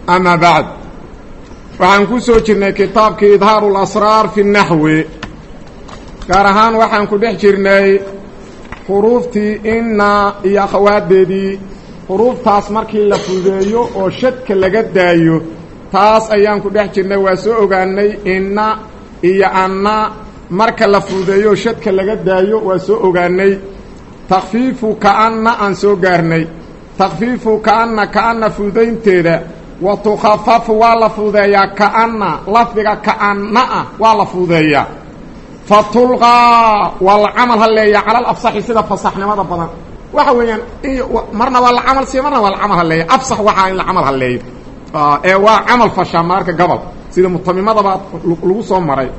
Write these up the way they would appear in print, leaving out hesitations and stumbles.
أما بعد waxaan ku soo jirnay kitaabkii idhaaru al-asraar fi an-nahwi gaar ahaan waxaan ku dhex jirnay xuruuftii inna iyo akhawaadeedii xuruuftaas markii la fudeeyo oo shadka laga daayo taas ayaan ku dhex jirnay waa soo ogaanay inna iyo anna marka la fudeeyo shadka laga daayo waa soo ogaanay takhfiifu kaanna aan soo gaarnay takhfiifu kaanna fudaynteeda وتخفف ولا فوديا كأن لفظك كأن ولا فوديا فتلغى والعمل هليا على الأفصح سيدا فصحنا ماذا بدن وحويا مرنا ولا عمل سي مرنا ولا عمل هليا أفصح وحا إلا عمل هليا ايوا عمل فشامارك قبل سيدا مطمئ ماذا بعد لغوصهم مرأي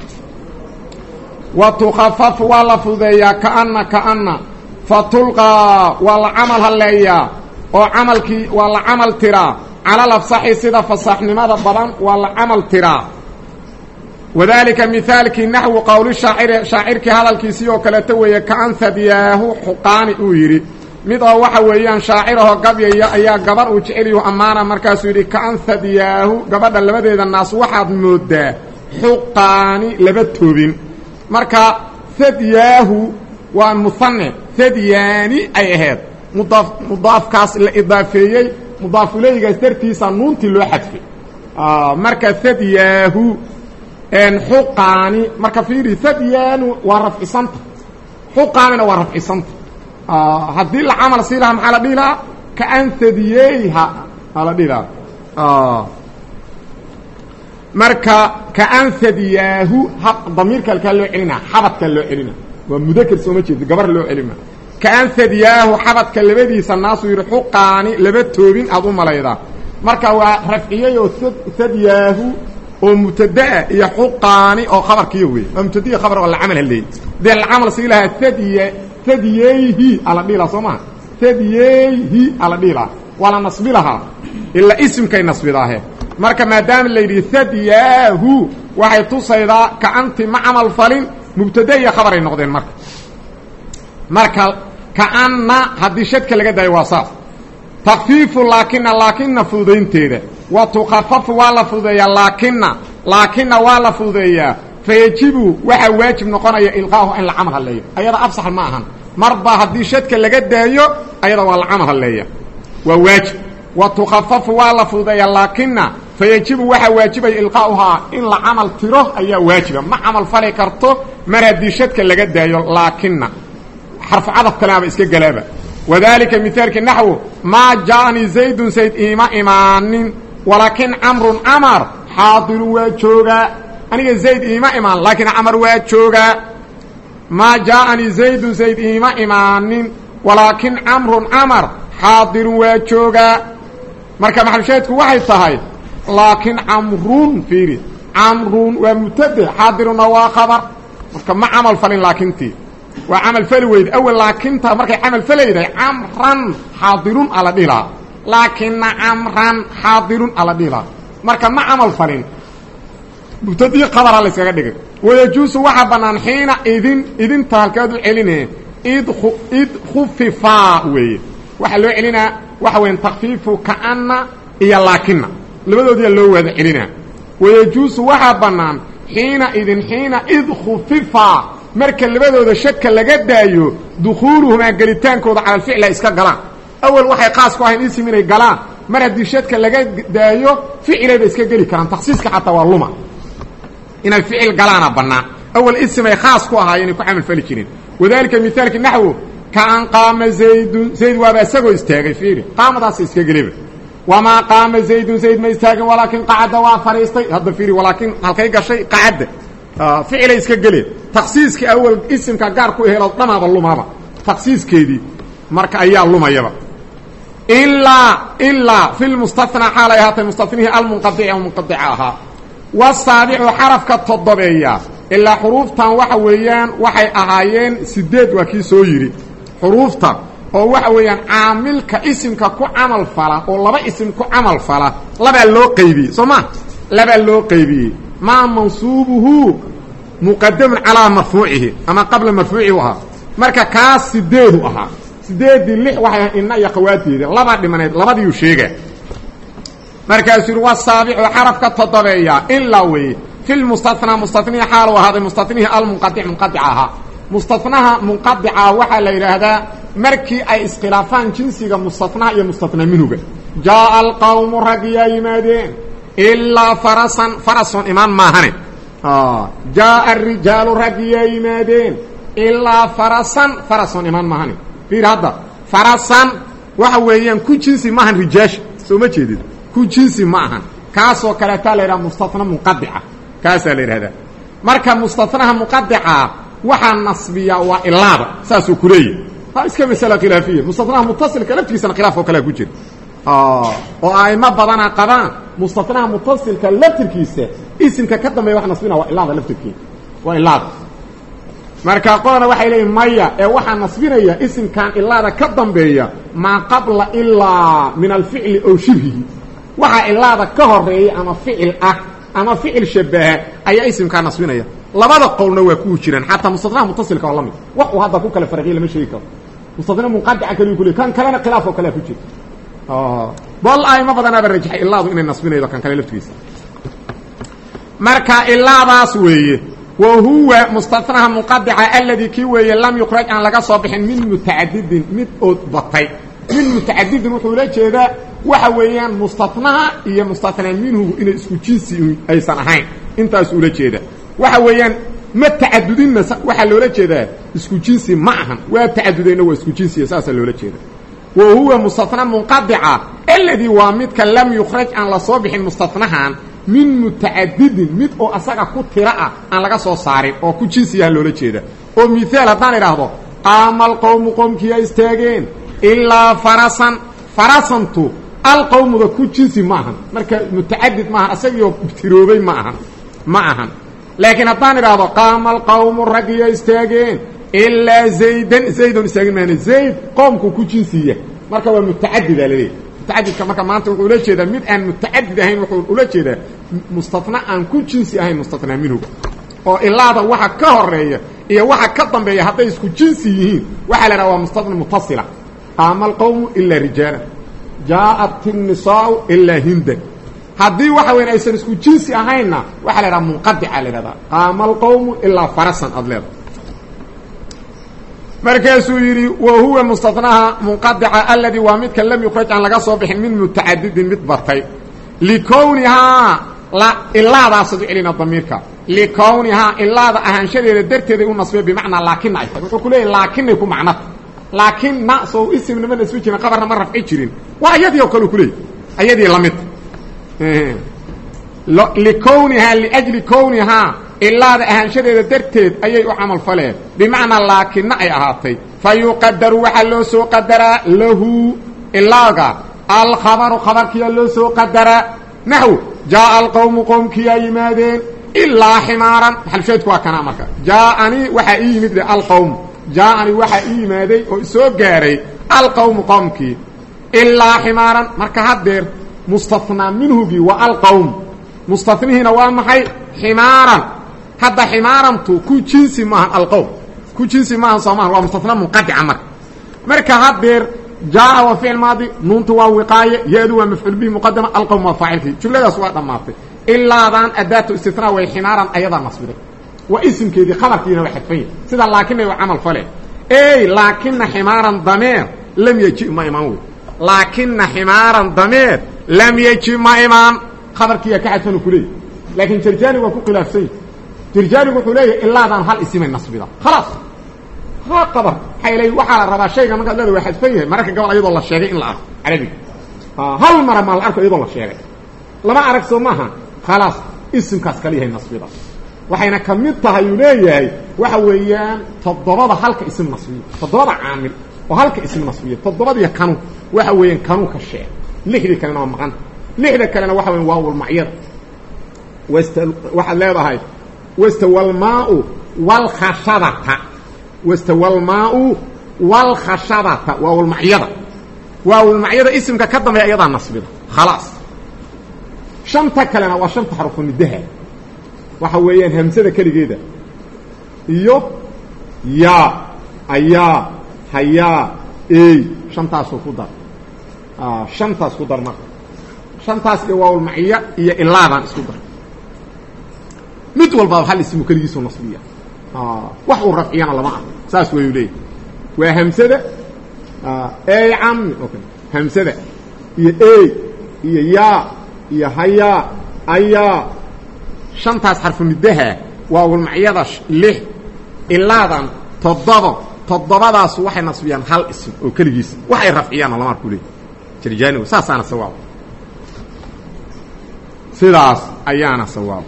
وتخفف ولا فوديا كأن فتلغى والعمل هليا وعملك والعمل ترى على الأفصح سيدا فصحنماذا بدن والعمل ترى وذلك مثالك نحو قول شاعرك هذا الكيسيو كالتوية كأن ثدياه حقان اويري ميضا وحويان شاعره قبيا ايا قبر وجعليه امانا مركز يري كأن ثدياه قبر لبديد الناس واحد مدى حقان لبتوبين مركا ثدياه ومثنى ثدياني اي هاد مضاف كاس الاضافيي مضاف إليه درتيسا نونتي لو حدفي مركا ثدياه ان حقاني مركا فيري ثديان ورفع صنت حقاني ورفع صنت هذه العمل سيلهم على ديلا كأن ثدييها على ديلا مركا كأن ثدياه حق ضمير كالكالو علينا حبط كالو علينا ومذكر سومتي قبر لو علينا كأن ثدياه حبط كاللبديس الناس يرحقاني لبتوبين أظن ملايدا مركا ورفعيه ثدياه ومتدأ يحقاني أو خبر كيوي ومتدأ خبر ولا عمل الليل دي العمل سيلها ثدييه على ديلا صمع ثدييه على ديلا ولا نصب لها إلا اسم كي نصب لها مركا ما دام الليل ثدياه وحي تصيدا كأنت معمل فلين مبتدأ خبر النقدين مركا كأن هذه شدك لقد داي وصاف تخفيف لكن فودينتيده وتخفف ولا فوديا لكن ولا فوديا فيجب waxa waajib noqonaya ilqaahu in la amal haleeyo ayada afsax ma ahan marba hadii shadka laga daayo ayada waa la amal haleeyo waa waajib وتخفف ولا فوديا لكن فيجب waxa waajibay ilqaaha in la amal tiro ayaa waajiba ma amal falay karto mar hadii shadka laga daayo laakin حرف عدد كلام اسكي قلابة وذلك مثالك نحو ما جاءني زيد إيمان ولكن عمر حاضر واتشوغا أنا زيد إيمان لكن عمر واتشوغا ما جاءني زيد إيمان ولكن عمر حاضر واتشوغا مركب محلشاتك واحد صحيح لكن عمرون فيري عمرون ومتدى حاضر وخبر مركب ما عمل فلين لكن تي وعمل فلويد أول لكن مركي عمل فلويد عمرا حاضرون على ديلا لكن عمرا حاضرون على ديلا مركي ما عمل فلين بتدي قدر على سيغدك ويجوز وحبنا حين إذن تهالكادو علينا إذ خففا وي وحلو علينا وحوين تخفيف كأن إيا لكن لبدو دي اللو هذا علينا ويجوز وحبنا حين إذ خففا marka labadooda shadka laga daayo dukhuluhuma galitaankooda ala ficil iska galaan awal waxay qaas ku ahayn ism inay galaan mar hadii shadka laga daayo ficilada iska gali karaan takhsiiska xataa waa luma inay ficil galaana banaan awal ism ay qaas ku ahaayeen ku amal fali jirin wadaalka mithaalka nahwu kaan qaama zayd waa basago istaagay fiiri qaamadaas iska galiba wama qaama zayd ma istaagin walakin qacada waa fariistay hadda fiiri walakin halkay gashay qacada فعل اسك غلي تخصيصك اول اسمك غار كو هيلو دماده لومابا تخصيصكيدي marka ayaa lumayaba illa fil mustafna halayhat mustafnihi al munqati' wa munqati'aha wasabi'u harafka toddobeeya illa huruftan waxa weeyaan waxay ahaayeen 8 waa kii soo yiri huruftan oo waxa weeyaan aamilka ismka ku amal fala oo laba ism ku amal fala laba loo qaybi soma laba loo qaybi ما منصوبه مقدم على مرفوعه اما قبل مرفوعه marka kaas 8 aha 8 lix waxa in ay qawaatiida laba dhimaneed labadii uu sheegay markaasuu yidhi wasaabicu xarafka toddobeeya ilaa weye fi lmustathnaa mustatnihi xaal u ahaaday mustatnihi almunqadic munqadica ahaa mustatnaha munqadica waxaa la yidhaahdaa markii ay iskhilaafaan jinsiga mustatnaha iyo mustatnaa minhuga jaaa alqawmu raggiyaa yimaadeen ilaa farasan farason imaan maahane jaaa arijaalu raggiyaa yimaadeen ilaa farasan farason imaan maahane fiir hadda farasan waxa weeyaan ku jinsi maahan rijaasha soo ma jeedid ku jinsi ma ahan kaasoo kaleetaa la yidhaha mustatna munqadica kaasaa la yidhahdaa marka mustatnaha munqadica waxaa nasbiyaa waa ilaada saasuu ku leeyahy ha iska masala khilaafiya mustatnaha mutasilka laftigiisana khilaaf oo kalea ku jira oo aimo badana qabaan mustatnaha mutasilka laftirkiisa isimka ka dambeeya wax nasbina waa ilaada laftirkiisa waa ilaada marka qolana waxay leeyihin maya ee waxaa nasbinaya isimkan ilaada ka dambeeya maa qabla ilaa min alficli ow shibhihi waxaa ilaada ka horeeya ama ficil ah ama ficil shabaha ayaa isimkaa nasbinaya labada qowlna waa ku jiraan xataa mustatnaha mutasilka oo la mid wax uu hadda ku kala farqiyo lama sheegi karo mustatna munqadica kaliyu ku leey kan kalena khilaaf oo kale ku jira bal ayma badanaaba rajaxay ilaadu inay nasbinaydo kan kale laftigiisa marka ilaadaas weeye wa huwa mustatnaha munqadica alladii kii weeye lam yukraj aan laga soo bixin min mutacadidin mid ood batay min mutacadidin wuxuu la jeedaa waxa weeyaan mustatnaha iyo mustatnaa minhu inay isku jinsi aysan ahayn intaas ula jeeda waxa weeyaan ma tacadudinna waxaa loola jeedaa isku jinsi ma ahan waa tacadudayna waa isku jinsiya saasaa loola jeeda wa huwa mustatna munqadica alladii waa midka lam yukhraj aan la soo bixin mustatnahan min mutacadidin mid oo asaga ku tira ah aan laga soo saarin oo ku jinsiyaha loola jeeda oo miaal haddaan idhaahdo qaama alqowmu qowmkiyaa istaageen ilaa farasan farasantu alqowmuga ku jinsi ma ahan marka mutacadid maahan asagiioo tiroobay ma ahan laakiin haddaan idhaahdo qaama alqawmu raggiyaa istaageen ilaa zaydan zaydon istaagin maana zayd qoomku ku jinsiya marka waa mutacadida laleeyahy mutacadidka marka maanta wuxuu ula jeedaa mid aan mutacadid ahayn wuxuu ula jeedaa mustatna aan ku jinsi ahayn mustatnaa minhuga oo ilaada waxa ka horeeya iyo waxa ka dambeeya hadday isku jinsi yihiin waxaa la idhaha waa mustatna mutasila qaama alqawmu ilaa rijaala jaa'at الnisaau ilaa hindan haddii waxa weyn aysan isku jinsi ahaynna waxaa la idhaha munqadica la idhahdaa qaama alqawmu ilaa farasan aad leeda markaasuu yidhi wa huwa mustatnaha munqadica alladii waa midka lam yukraj aan laga soo bixin min mutacadidin mid batay likownihaa ilaadaasad u celina damiirka likownihaa ilaada ahaanshadeeda darteeday u nasbeen bimacnaa laakina ay tahay wuxuu ku leeyahy laakinay ku macnata laakinna soo isimnama nasbi jirin qabarna ma rafci jirin waa ayadii oo kale ku leeyay ayadii lamid likownihaa liajli kownihaa ilaada ahaanshadeeda darteed ayay u camal faleen bimacnaa laakina ay ahaatay fa yuqadaru waxaa loo soo qadaraa lahu ilaaga alkhabaru khabarkiyaa loo soo qadaraa naxw jaaa alqowmu qowmkiyaa yimaadeen ilaa ximaaran maxalsheedku waa kanaa marka jaaanii waxaa ii yimid alqowm jaaanii waxaa ii yimaaday oo isoo gaaray alqowmu qowmkii ilaa ximaaran marka haddeer mustathnaa minhugii waa alqowm mustatnihiina waa maxay ximaaran hadda ximaarantu ku jinsi maahan alqowm ku jinsi maahan soo maahan waa mustatna munqadica marka haddeer jaa waa ficil maadi nuuntu waa wiqaaye ya-du waa mafcuul bihi muqadama alqowm waa faacilkii jumladaas waa dhammaatay ilaadaan adaatu istinaa way ximaaran ayadaa nasbiday waa isimkeedii khabarkiina waa xadfanya sida laakinay u camal fale ey laakina ximaaran dameer lam yeji ma imaan wey laakina ximaaran dameer lam yeji ma imaan khabarkiiyaa ka xadfanu ku leeyahy laakiin jarjaani waa ku khilaafsanya jarjaanigu wuxuu leeyahay ilaadaan hal isimay nasbida khalaas ha qabar maxay leeyihin waxaa la rabaa shayga markaad leeda waa xadfan yahay mararka gabal iyadoo la sheegay in la arko carabiga hal mara maa la arko iyadoo la sheegay lama arag soo maaha khalaas isimkaas kala yahay nasbida waxayna ka mid tahay uu leeyahay waxa weeyaan toddobada halka isim nasbiya toddobada caamil oo halka isim nasbiya toddobadiiyo kanu waxa weeyaan kanuu ka sheeg lixdii kalena waa maqan lixda kalena waxa weyan waawulmacyada waxaad leedahay wastawalmaau walkhashadata wastawalmaau walkhashadata waawulmacyada waawulmacyada isimka ka dambeeya ayadaa nasbida khalaas shanta kalena waa shanta xarfu nidaha waxa weeyaan hamsada keligeeda iyo yaa ayaa hayaa ey shantaasuu ku dar shantaas ku dar marka shantaas iyo waawul maciya iyo ilaadan isku dar mid walba hal ismu kaligiisu nasbiya wax uu rafciyana lama ah saas way leeyahay waa hamsada ay am okay hamsada iyo iyo ya iyo haya aya shantaas xarfu nidaha waawul maciyada 6 ilaadan 7 todobadaas waxay nasbiyaan hal ism oo kaligiis waxay rafciyaan lama arku leeyahay jirjaani saasana sawaab sidaas ayaana sawaab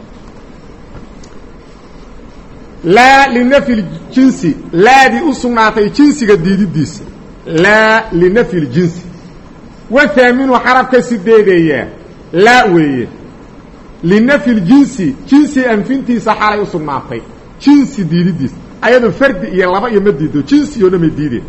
لا لنفي الجنس لا دي أصنعتي جنسك ديديس لا لنفي الجنس وثامن وحرف كسيديدية لا وي لنفي الجنس جنس أنفنتي صحاري أصنعتي جنس ديديس أيضا فرد يلابا يمديدو جنس يونم يديدي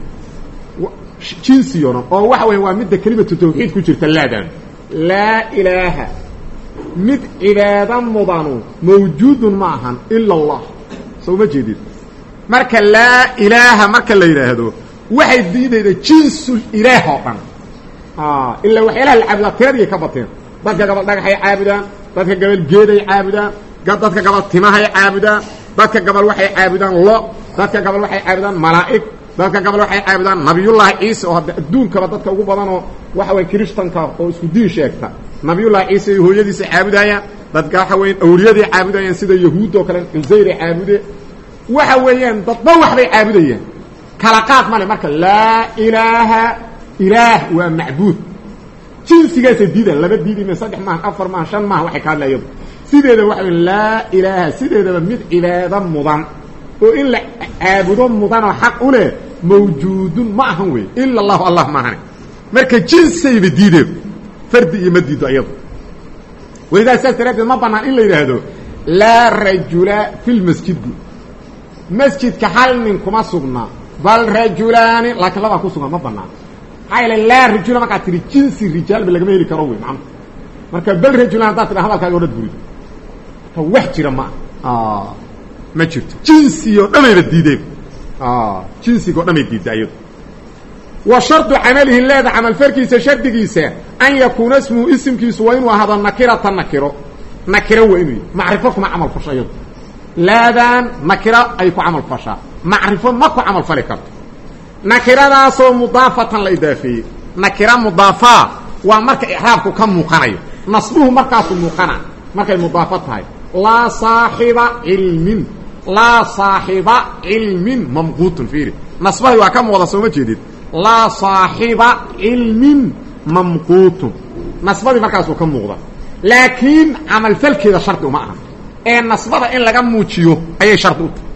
جنس يونم أو واحد ومدى كلمة التوحيد كجرت اللادان لا إله مد عبادا مضانو موجود معها إلا الله soo ma jeedid marka la ilaaha marka la yiraahdo waxay diidayda jinsul ilaaha dhan illa waxyaalaha la caabudo teeriye ka bateen dadka gabal dhagaxay caabudaan dadka gabal geeday caabudaan dadka gabal timahay caabudaan dadka gabal waxay caabudaan lo dadka gabal waxay caabudaan malaa'ik dadka gabal waxay caabudaan nabiyullah ciise oo adduunka dadka ugu badan oo waxa way kristanka oo isku diin sheegta nabiyullah ciise hooyadiisa caabudayaan dadka waxa weeyaan awliyadii caabudayaan sida yahuud oo kale Uzayr caabude waxa weeyaan dadba wax bay caabudayaan kala qaad male marka la ilaaha ilaah wa macbuud jinsigaas diidan laba diidi ma saddex ma afar ma shan ma waxay ka hadlayaan sideeda waxa la ilaaha sideeda mid cibaada mudan oo in la caabudo mudan oo xaq u leh mawjuudun ma ahan way illa allah ma ahan marka jinsiga diidan fardi iyo madiido ayadu وإذا سأسترد ما بنا إلا يرهدو لا رجل في المسجد مسجد كحال منكم صغنا بل رجلان لكن لا بكو صغنا ما بنا هاي لا رجل ما كاتري جنس الرجال باللغمه اللي كروي نعم marka bal rajulan taas la hadalka oo dad ta wax jira ma ma jirto jinsiyo dhamayba diideen jinsigo dhamay diidayo وشرط عمله الله عمل فركيسه شرطيسه ان يكون اسمه اسم كيس وين وهذا نكره نكره وين معرفه ما عمل فشيء لا ذان نكره اي عمل فشا معرفه ما عمل فلكت نكره ذا مضافه للاضافه نكره مضافه ومرك اعرابك كم مقنع نصبه مركز مقنع مركز مضافه هاي لا صاحب علم لا صاحب علم ممقوت فيه نصبه وكم وضع سوما جديد لا صاحب علم ممقوت نصبه مركز كم موضع لكن عمل فلك هذا شرط معها ان نصبه ان لغا موجيو اي شرط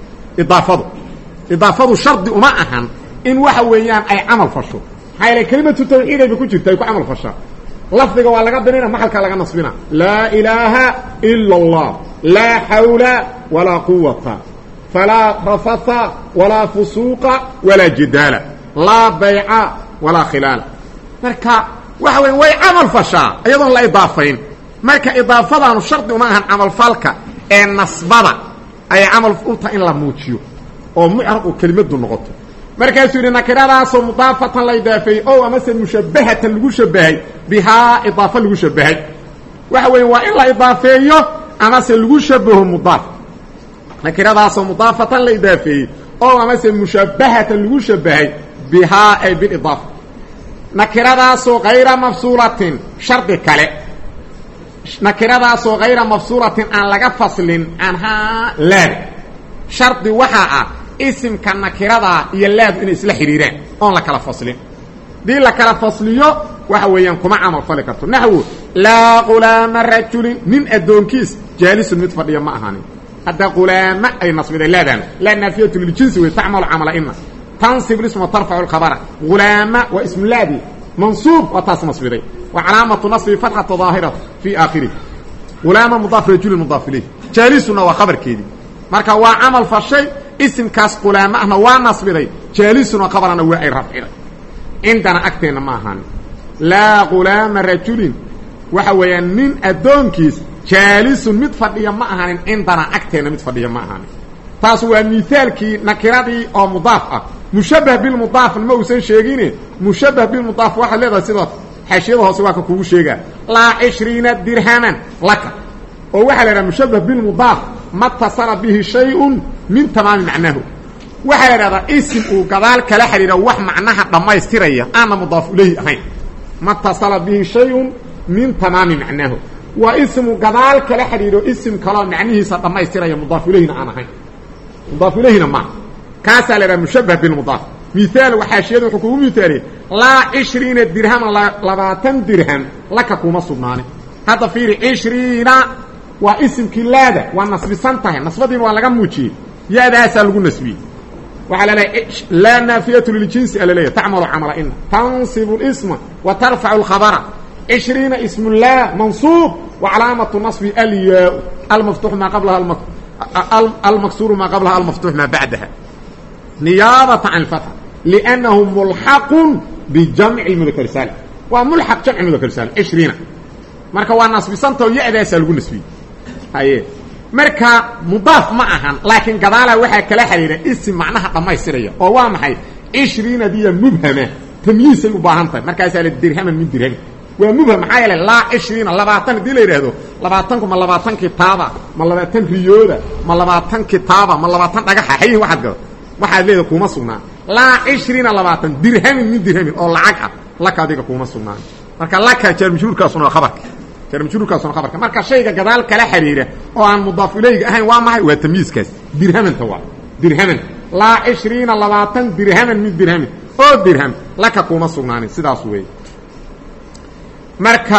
اضافه شرط معها ان waxa weeyaan ay amal fasho hayla kalimatu tawxiid ay ku jirtay ku amal fasha lafdiga waa laga binina maxalka laga nasbina la ilaha illa allah la hawla wala quwwata fala rafatha wala fusuqa wala jidala la bay'a wala khilal marka waxa weeyaan way amal fasha iyadoo la idaafayn marka idaafadanu shardi uma ahan amal falka ee nasbada ay amal futa in la muujiyo oo mu'arab oo kalimadu noqoto markaasuu yiri nakiradaas mudaafatan la idaafay oo ama se mushabbahatan lagu shabahay biha idaafa lagu shabahay waxa weey waa in la idaafeeyo ama se lagu shabaho mudaaf nakiradaas mudaafatan la idaafay oo ama se mushabbahatan lagu shabahay biha ay bil idaafa nakiradaas ghayra mafsulatin shardi kale nakiradaas ghayra mafsulatin aan laga faslin anha la shardi waxa اسم كان نكردا iyo laad in isla xiriiraan oo la kala faslin di la kala fasliyo waxa weeyaan kuma amal fali karto nahwu la qulama rajul min adonkiis jalis mid fadhiya ma ahani hada qulama ay nasbida laadan la nafiyatu lil jinsi wa ta'mal amala inna tansib ism wa tarfa al khabara qulama wa ism ladi mansub wa tasnasbida wa alamatu nasbi fathatu zahira fi akhirih qulama mudaf rajul mudaf ilayh jalisuna wa khabarkeedi marka waa amal fashay اسم كاس قلامة احنا ونصبري جالسنا قبرنا وعي رفعنا عندنا اكتنا ماهان لا غلام رجل وحويا من ادونكيس جالس متفضيا ماهان عندنا اكتنا متفضيا ماهان تاسوا مثالكي نكرادي او مضافة مشبه بالمضاف الموسى شيغيني مشبه بالمضاف واحد لذا سيدات xashiyada hoose waa ka kugu sheegaa laa 20 dirhaman laka oo waxa la yiraahdaa mushabbah bil mudaaf matasala bihi shay'un min tamaam macnahu waxa la yiraahdaa ism uu gadaal kala xiriira wax macnaha dhamaystiraya ana mudaaf ilayhi ahayn matasala bihi shay'un min tamaam macnahu wa ismu gadaal kala xiriiro ism kala macnihiisa dhamaystiraya mudaaf ilayhi aan ahayn mudaaf ilayhi ma kaasa la yiraahdaa mushabbah bil mudaaf مثال وحاشيته حكومه مثالي لا 20 درهم لا 20 درهم لك كوما سبنانه هذا في 20 واسم كلاده والنصب سنتها نصبدين waa laga muujiye yaadaas lagu nasbi waxa la nafiyatu lil-jins alalaya ta'malu 'amala in tansibu al-isma wa tarfa'u al-khabara 20 ismu la mansub wa 'alamatu nasbi al-ya al-maftuh ma qablaha al-maksur ma qablaha al-maftuh ma ba'daha نيابة عن الفتح لأنه ملحق بجمع المذكر السالم وملحق جمع المذكر السالم 20 marka waa nasbisanta yaadaas lagu nasbi haye marka mudaaf ma ahan laakiin gadaala waxa kala xiriira ism macnaha dhamaystiraya oo waa maxay 20 diya mubhama tamyiis ay u baahan tahay markaas la dirham min dirham waa mubham maxay la 20 20 dii la yiraahdo 20 kuma 20 kitaaba ma 20 riyooda ma 20 kitaaba ma 20 dhagax hayin waxad gado waxaad leedahay kuma sugnaan la 20 20 dirham min dirham oo lacag ah laka adiga kuma sugnaan marka laka jar mashhuurkaasuna khabarka jar mashhuurkaasuna khabarka marka shayga gadaal kala xiriira oo aan mudaaf ilayga ahayn waa maxay waa tamyiiskaas dirhaman tawa dirhaman la 20 20 dirham min dirham oo dirham laka kuma sugnaan sidaas weey marka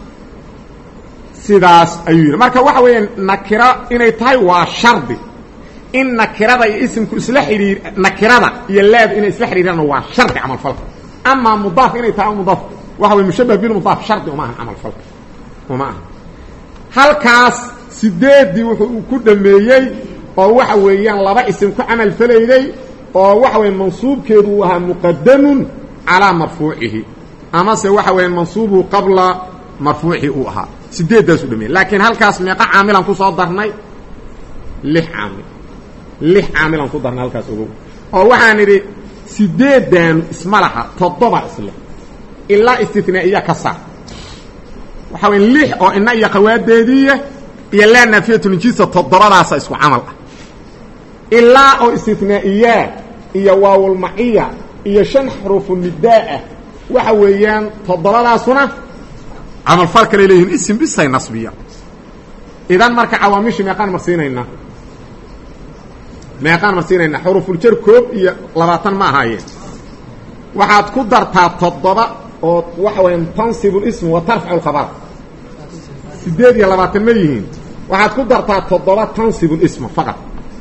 sidaas ayuu marka waxa weeyaan nakira inay tahay waa shardi in nakirada iyo ismku isla xiriir nakirada iyo laad inay isla xiriiraan waa shardi amal falka ama mudaaf inay tahay mudaaf waxa way mushabbah bil mudaaf shardi uma amal falka uma halkaas sideedii wuxuu ku dhameeyay oo waxa weeyaan laba ism ku amal falayday oo waxa weey mansuubkeedu waa muqaddamun ala marfuu'ihi ama se waxa weey mansuubu qabla marfuu'ihi uu ahaa sideedaas u dhameeyay laakiin halkaas meeqa caamilan ku soo darnay 6 caamil 6 caamilan ku darnay halkaas ugu oo waxaan idhi sideedan ismalaha 7 isla illa istithnaaiya kasa waxa weyn 6 oo inna iyo qawaadeediye iyo la nafiyatu jinsa 7daas isku amal ah illa oo istithnaaiya iyo waawul ma'iya iyo 5 xuruuf nidaa waxa weeyaan 7daasuna amal farq leeyahay ism bisay nasbiya idan marka awaamish meeqan marsiinayna meeqan marsiinayna xuruful jar koob iyo 20 ma ahaayeen waxaad ku dartaa 7 oo waxa weyn tansibul ism wa tarfa'u al-khabar 28 ma yihiin waxaad ku dartaa 7 tansibul ism faqat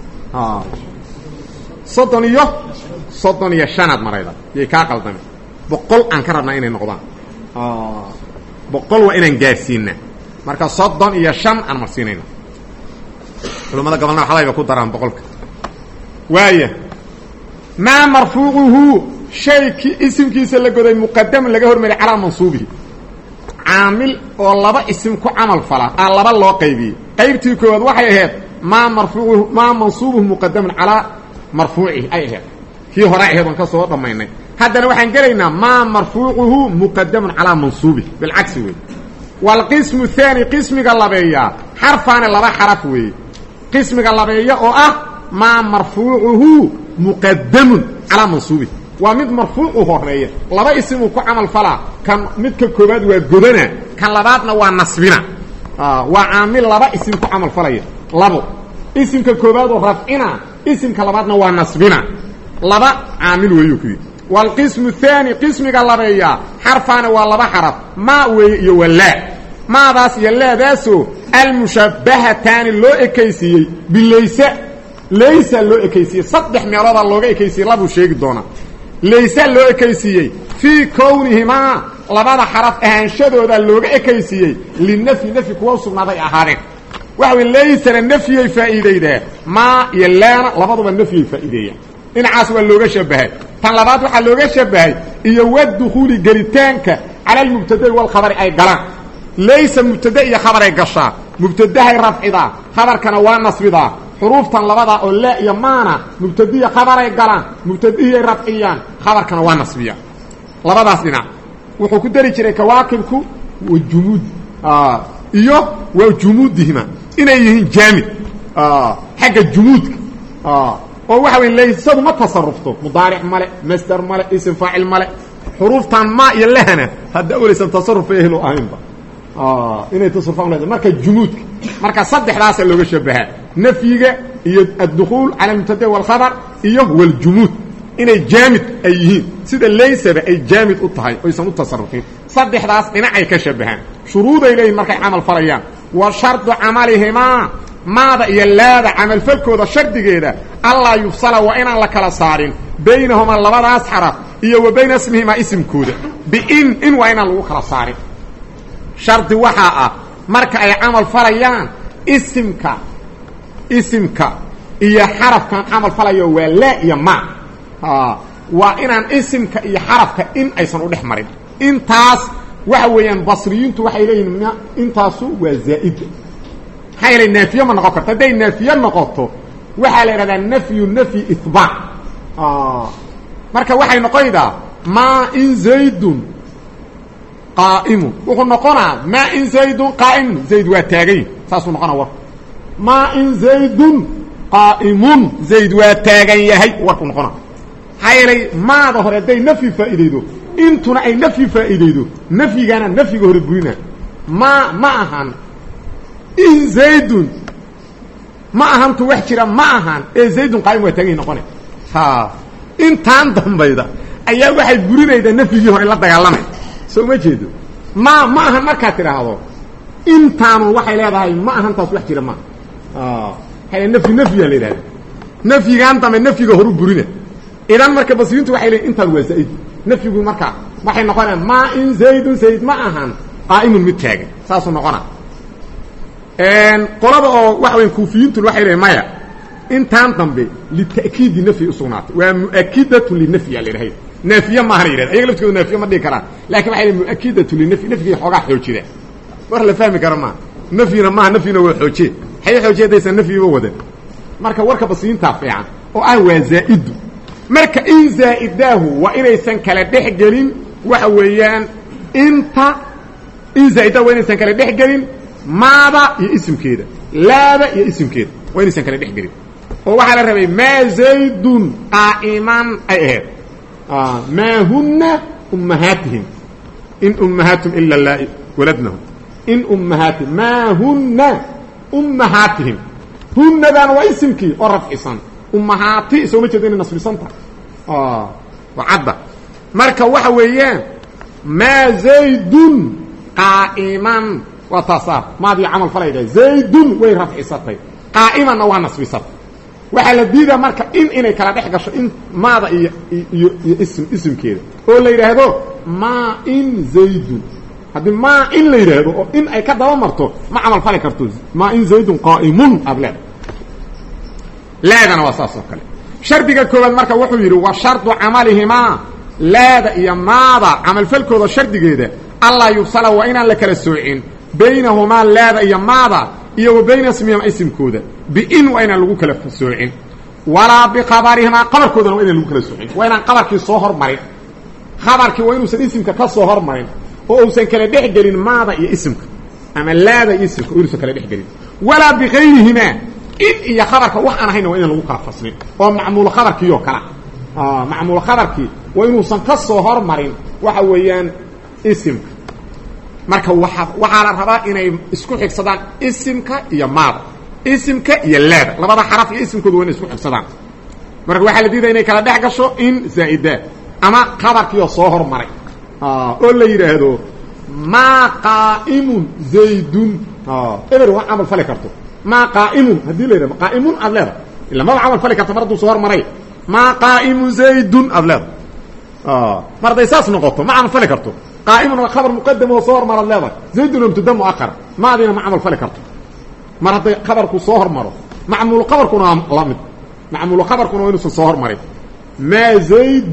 صدن شناد مريضة يكا قلدمي بقول أن كربنا إني نقضان بقول وإنن جاسينا مركا صدن شن أن مرسينينا ولما ذا قبلنا حلايب يكون دران بقولك وايه ما مرفوعه شيء اسم كيس لغدي مقدم لغا هرمري على منصوبه عامل او لبا اسم كو عمل فلا لبا لو قيبي قيبتي كود waxay ahayd ما مرفوعه ما منصوبه مقدم على مرفوعه اي ahayd في hore ahayd ka soo dhamaynay hadana waxaan galeynaa ما مرفوعه مقدم على منصوبه بالعكس وي والقسم الثاني قسم قلبيا حرفان لبا حرف وي قسم قلبيا او ما مرفوعه مقدم على منصوبه ومد مرفوع هوريه لبا اسم كو عمل فلا كان مدك كوباد وا غدنا كان لبادنا وا نصبنا وعامل لبا اسم كو عمل فلايه لبو اسم كوباد رفعنا اسم كلبادنا وا نصبنا لبا عامل ويوكي والقسم الثاني قسم قلبيا حرفان ولبا حرف ما وي ولا ما باس يلا داسو المشبهتان لو اكيسي بالليس ليس لو اكيسي صدح ميرada looga ekeysiyay labu sheegi doona ليس لو اكيسيي في كونهما لبدا حرف اهانشدودا looga ekeysiyay للنفي نفي kuwa sugnaaday ahaareen waxa ليس النفي فائدeyda ما يلانا labaduba نفي فائdeeya inaas waa looga shabahay tan labaad waxa looga shabahay iyo wadkhuli galitaanka على المبتدا والخبر ay galaan ليس مبتدا iyo khabar ay gashaa mubtadahay rafcida khabarkana waa nasbida حروفتان لبدا او لا يا مانا مبتدئ خبر اي غلان مبتدئ رفعيان خبر كان وا نصبيا لبداس دينا wuxuu ku dari jiray kawaakibku wa jumuud iyo wa jumuudihima inay yihiin jaamid xagga jumuudka oo waxa weyn leeysadu ma tasarrufto mudaaric male masdar male ism faa'il male xuruuftan ma iyo lahana hadda awlaysan tasarruf ehlo ahaynba inay tasarrufaan leedahay marka jumuudka marka saddexdaas looga shabaha nafyiga iyo ad-dukhul ala al-mubtada wal khabar iyo wal jumuud inay jaamid ay yihiin sida leysaba ay jaamid u tahay oo aysan u tasarrufin saddexdaas dhinacay ka shabahaan shuruuday leeyihiin markay amal falayaan wa shartu amalihima maada iyo laada amal falkooda shardigeeda allah yufsala wa inaan la kala saarin baynahuma labadaas xaraf iyo wa bayna ismihima ismkooda in wa inaan lagu kala saarin shardi waxa ah marka ay amal falayaan isimka iyo xarafkan amal falayo waa la iyo ma waa inaan isimka iyo xarafka in aysan u dhex marin intaas waxa weeyaan basriyiintu waxay leeyihiin intaasu waa zaa'id hayla naafiya ma noqon karto haday naafiya noqoto waxa la yiraahdaa nafyi ithbaa marka waxay noqonaydaa ma in zaydun qaa'imun wuxuu noqonaa ma in zaydun qaa'im zayd waa taagay saasuu noqonaa war ma in zaydun qaa'imun zayd waa taagan yahay warku noqonaa haylay maada hore haday nafyi faa'iideedo intuna ay nafyi faa'iideedo nafyigana nafyiga hore burina ma ahan in zaydun ma ahantu wax jira ma ahan ee zaydun qaa'im waa taagan noqonay intaan dambayda ayaa waxay burinaydaa nafyigii hore la dagaalamay soo ma jeedo ma ahan marka tiraahdo intaanu waxay leedahay ma ahan taas wax jira ma hay nafyi la yiraahdo nafyigan dambe nafyiga hore burina idan marka basriintu waxay leeyihiin intaan waa zaid nafyigu marka waxay noqonayaan ma in zaydun zayd ma ahan qaa'imun mid taagan saasoo noqona qolada oo waxa weyn kuufiyiintu waxay leeyihiin maya intaan dambe litaakiid nafyi usugnaatay waa muakidatu linafyi leeyahay nafiya ma ahan yiraahdo ayaga laftigood nafiya ma dhigi karaan laakiin waxay leeyihiin muakidatu linafyi nafyi xogaa xoojida war la fahmi karo ma nafyina waa xoojiye hay xoojiyadaysan nafyiba wadan marka warka basriinta fiican oo ah waa zaaidu marka in zaaidahu wa inaysan kala dhexgelin waxa weeyaan inta in zaaidahu wa inaysan kala dhexgelin maada iyo ismkeeda laada iyo ismkeeda wa inaysan kala dhexgelin oo waxa la rabay ma zaidun qa'iman ay ahayd ma hunna ummahatihim in ummahatum illa allati waladnahum in ummahatihim ma hunna ummahatihim hunnadan wa ismki oo rafcisan ummahati soo ma jeedin nasbisanta wa'adda marka waxa weeyaan ma zaydun qa'iman wa tasar maadi amal falayda zaydun way rafcisatay qa'iman wa nasbisatay waxa la diidaa marka inay kala dhex gasho in maada iyo ismkeeda oo la yiraahdo ma in zaydun hadii ma in la yiraahdo oo in ay ka daba marto ma amal falay karto ma in zaydun qa'imun abla laadana wasaasoo kale shardiga koowaad marka wuxuu yiri wa shartu amalihima laada iyo maada amal falkooda shardigeeda allah yufsala wa inaan la kala soocin baynahuma laada iyo maada iyo bayna ismihim ismkooda in wa inaan lagu kala soocin wala bi khabarihima qabarkoodana waa inaan lagu kala soocin waa inaan qabarkii soo hormarin khabarkii waa inuu ismka ka soo hormarin oo uusan kala dhexgelin maada iyo ismka ama laada iyo ismka oo uusan kala dhexgelin wala bi ghayrihima in iyo khabarka wax aan ahayn waa inaan lagu kala faslin oo macmuul khabarkii oo kala macmuul khabarkii waa inuusan ka soo hormarin waxa weeyaan ismka marka waxa la rabaa inay isku xigsadaan ismka iyo maada ismka iyo laada labada xaraf iyo ismkoodu waa isku xigsadaan marka waxa la diiday inay kala dhex gasho in zaa'ida ama khabarkii oo soo hormaray oo la yiraahdo ma qa'imun zaydun eber waa amal fali karto ما قائم هدي ليه قائم أبلغ إلا ما عمل فلك تمرض صور مري ما قائم زيد أبلغ مرض إساس نقطه ما عمل فلك كرته قائم وخبر مقدم وصور مر أبلغ زيد مبتدا مؤخر ما دينا ما عمل فلك كرته مرض خبرك صور مر معمول خبر كنا لامد معمول خبر كنا ينص صور مري ما زيد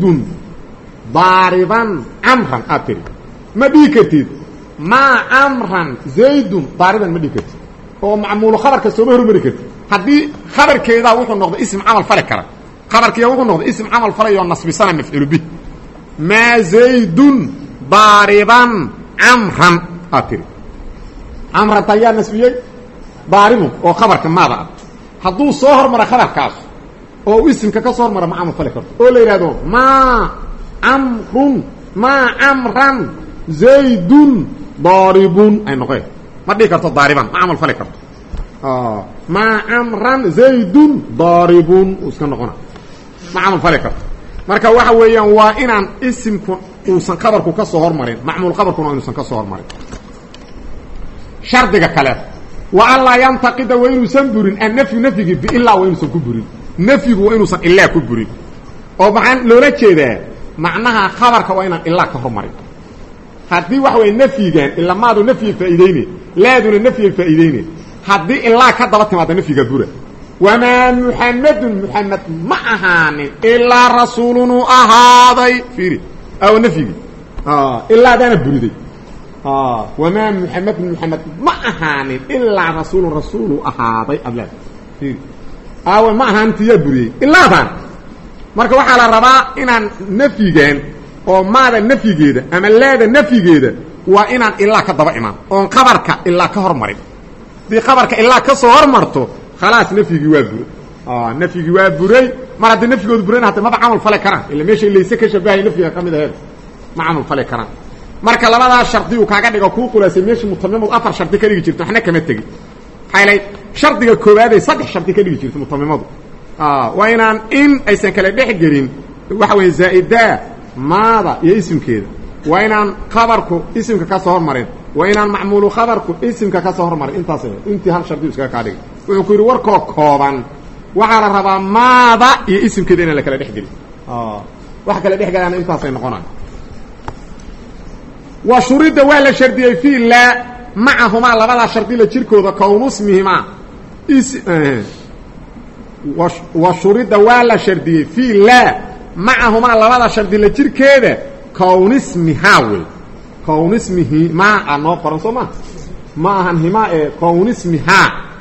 ضاربا عمرا أتري ما بيكتيد ما عمرا زيد ضاربا ما بيكتيد oo macmuul khabarka soo hormari karto hadii khabarkeeda wuxuu noqdo ism amal fala kara khabarkeeda wuxuu noqdo ism amal fala iyo nasbisana maf'ul bi ma zaydun daariban camran aad tiri camran tayaa nasbiyey daaribun oo khabarka maada ah hadduu soo hormara khabarkaas oo isimka ka soo hormara ma camal fali karto oo la yidhahdo maa camrun maa camran zaydun daaribun ay noqeen ma dhihi karto daariban ma camal fali karto maa camran zaydun daaribun uu iska noqona ma camal fali karto marka waxa weeyaan waa inaan isimku uusan khabarku ka soo hormarin macmuul khabarkuna inuusan ka soo hormarin shardiga kale wa allaa yantaqida waa inuusan burin annafyu nafyigii biilaa waa inuusan ku burin nafyigu waa inuusan ilaa ku burin oo maxaan loola jeedaa macnaha khabarka waa inaan ilaa ka hormarin haddii waxa weeye nafyigan ilamaadu nafyi faa'iideyne laaduna nafyi faa'iideyne haddii ilaa ka daba timaada nafyiga bura wamaa muxamadun muxamed ma ahaanin ilaa rasuulun uu ahaaday fiiri aw nafyigi ilaa daana buriday wamaa muxamadun muxamed ma ahaanin ilaa rasuulun rasuulu ahaaday ablaad fiiri aawe ma ahaantiyaa buriyey ilaadaan marka waxaa la rabaa inaan nafyigan oo maada nafyigeeda ama laada nafyigeeda waa inaan ilaa ka daba imaan oon khabarka ilaa ka hormarin haddii khabarka ilaa ka soo hormarto khalaas nafyigii waa buray nafyigii waa buray mar haddii nafyigoodu burayna hata maba camal fali karaan ila meeshay layse ka shabahay nafyiga ka mid aheed ma camal fali karaan marka labadaas shardi uu kaaga dhigo kuu qulaasay meeshii mutamimadu 4 shardi ka dhigi jirto waxna kama tegin xaylay shardiga koowaad ay 3 shardi ka dhigi jirto mutamimadu waa inaan in aysan kala dhex gelin waxa weeye zaa'ida maada iyo isimkeeda waa inaan khabarku isimka ka soo hormarin waa inaan macmuulu khabarku isimka ka soo hormarin intaas intii hal shardi iskaga ka dhigay wuxuu ku yiri warkoo kooban waxa la rabaa maada iyo isimkeeda in la kala dhex gelin waxa kala dhex galaan intaas ay noqonaan wa shurida wala shardiyay fi la ma'ahuma labada shardi la jirkooda kaunu ismihima wa shurida wala shardiyay fi la ma'ahuma labada shardi la jirkeeda kaunu ismiha kaunu ismihi ma ano qoran soma ma ahan hima ee kaunu ismiha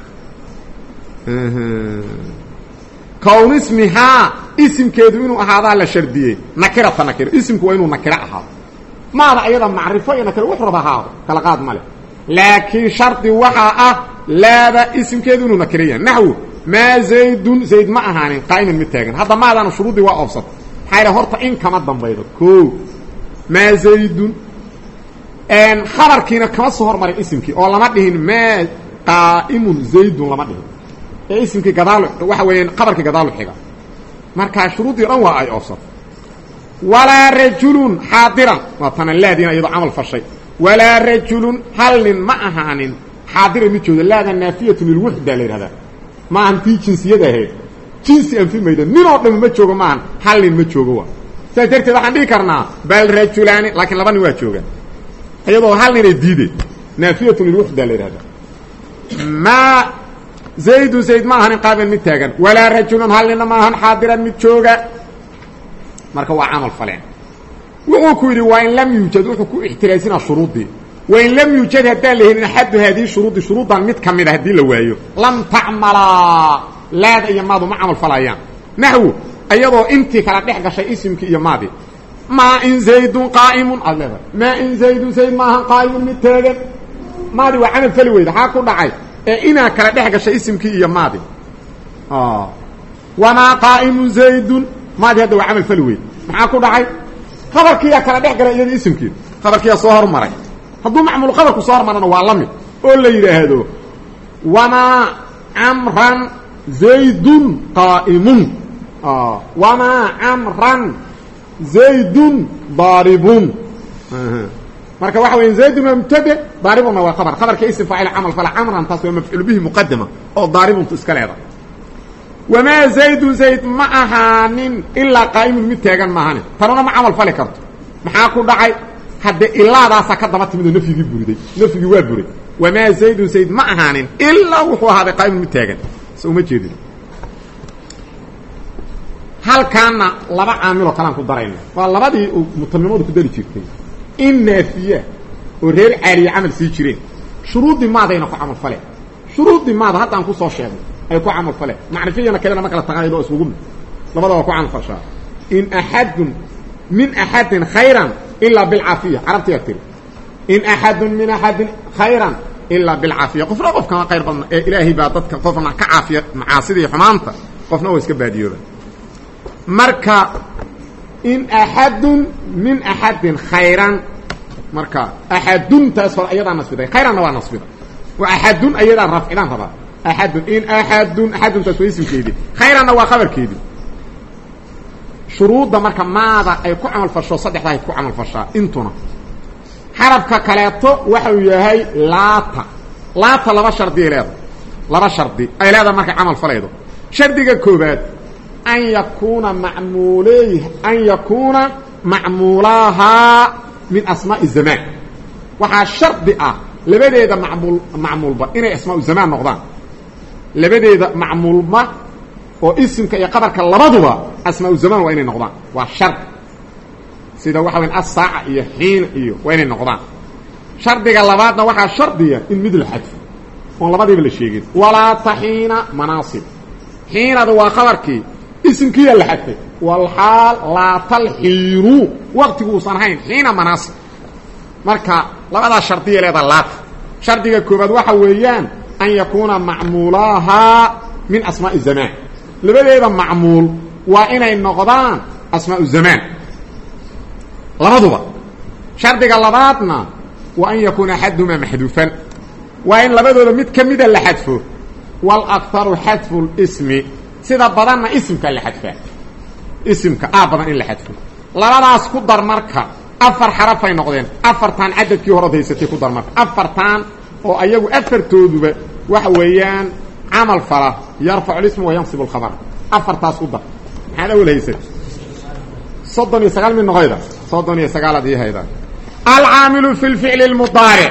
kaunu ismiha isimkeedu inuu ahaada la shardiyay nakira isimku waa inuu nakira ahaado maada ayada macrifo iyo nakira wuxuu raba ahaado kala qaad male laakiin shardi waxa ah laada isimkeedu inuu nakira yahay nahwu ma zaydun zayd ma ahaanin qaa'iman mid taagan hadda maadana shuruudi waa ofsad xayra horta in kama dambaydo ko ma zaydun en khabarkiina kama soo hormarin isimkii oo lama dhihin ma qaa'imun zaydun lama dhihin ee isimkii gadaal waxa weeyaan khabarkii gadaal xiga marka shuruudi dhan waa ay ofsad wala rajulun hadiran wa tanalladina iyadoo amal fashay wala rajulun halin ma ahaanin hadiran mid jooga laada naafiyatu lil wahda leerada ma anti jinsiyada ahayd jinsi aan fimayda ninoo dhan ma joogo maan halin ma joogo waa sadarteed waxaan dhigi karnaa bal rajulani laakiin laba nin waa joogan iyadoo hal nin ay diiday naafiyatu lil wahda leerada ma zayd zayd ma ahanin qaabil mid taagan wala rajulun halin ma ahan hadiran mid jooga marka waa amal faleen wuxuu ku yiri waa in lam yujad wuxuu ku ixtiraasina shuruudi wa in lam yujad hadaa leeyahay hadd hadii shuruudan mid kamid ah hadii la waayo lam ta'mala laada iyo maadu ma amal falayaan nahwu ayadoo intii kala dhex gashay isimkii iyo maadi ma in zaydun qaa'imun alaba ma in zaydun zayd ma ahan qaa'imun mid taagan maadi waa amal fali weeyda ha ku dhacay ee ina kala dhex gashay isimkii iyo maadi wa ma qaa'imun zaydun maadi hada waa amal fali weey maxaa ku dhacay khabarkiya kala dhex galay iyada isimkii khabarkiya soo hormaray hadduu macmuul khabarku soo hormarana waa lamid oo la yiraahdo wama amran zaydun qa'imun wama amran zaydun daribun marka waxa weyn zaydun mubtada daribuna waa khabar khabarka ism fa'il amal fala amran taas waa maf'ul bihi muqaddama oo daribun iska leedahay وما زيد زيد معها من إلا قائم متاغن معها ترونا ما عمل فالي كرت محاكو دعي حد إلا داسا كدمت من نفي بوريدي نفي وابوري وما زيد زيد معها من إلا وهو هذا قائم متاغن سوما جيدي هل كان لبا عامل وكلام كدرين والله دي متممود كدري جيرتين إن نافيه ورير عالي عمل سي جيرين شروط ما دينا كو عمل فالي شروط ما هدا ان كو سو شيغ ay ku amal fale macrifiyana kale ma kala taqaaydo isbugu labada waa ku amal fasha in ahad min ahadin khayran إلا بالعافية عرفت يكتب إن أحد من أحد خيرا إلا بالعافية قفنا قف كما خير بضنا إلهي بادتك قفنا كعافية معاصدي حمانتا قفنا ويسكباديو مركا إن أحد من أحد خيرا مركا أحد تأسفر أيضا نصبدا خيرا نوا نصبدا وأحد أيضا رفعنا طبعا أحد إن أحد تسوي اسم كيدي خيرا نوا خبر كيدي شروط مركا ماذا أي كو عمل فرشو صدح لا كو عمل فرشا انتنا حرفك كليتو وحو يahay laata laba shardi leedo laba shardi ay leedo marka amal faleedo shardiga koobaad an yakuna ma'mulaha min asma'i zaman waxa shardi ah labadeeda ma'mulba inay asma'u zaman noqdaan labadeeda ma'mulba oo isimka iyo qadarka labaduba asma'u zaman waa inay noqdaan waa shart sida waxa weyn as-saa'a iyo hiin iyo waa inay noqdaan shardiga labaadna waxa shardiya in mid la xadfo oo labadiiba la sheegay wala tahina manasib hiinadu waa khabarkii isimkii la xadfay wal hal la talhiru waqtigu sanahayn hiina manasib marka labada shardiya leeda laaf shardiga koobaad waxa weeyaan an yakuna ma'mulaha min asma'i zaman labadeeda ma'mul waa inay noqdaan asma'u zaman labaduba shardiga labaadna wa an yakuna hadduma mahdufan wa in labadooda mid kamida la xadfo wal aktharu hadfu al ismi sida badanna ismka la xadfa ismka badan in la xadfo labadaas ku dar marka afar xaraf ay noqdeen afartan cadadkii hore haysatay ku dar marka afartan oo ayagu afartooduba waxa weeyaan amal fala yarfa al ism wa yansib al khabar afartaas ku dar maxaa la haysatay صدني سقال من غيره صدني سقال دي هيدا العامل في الفعل المضارع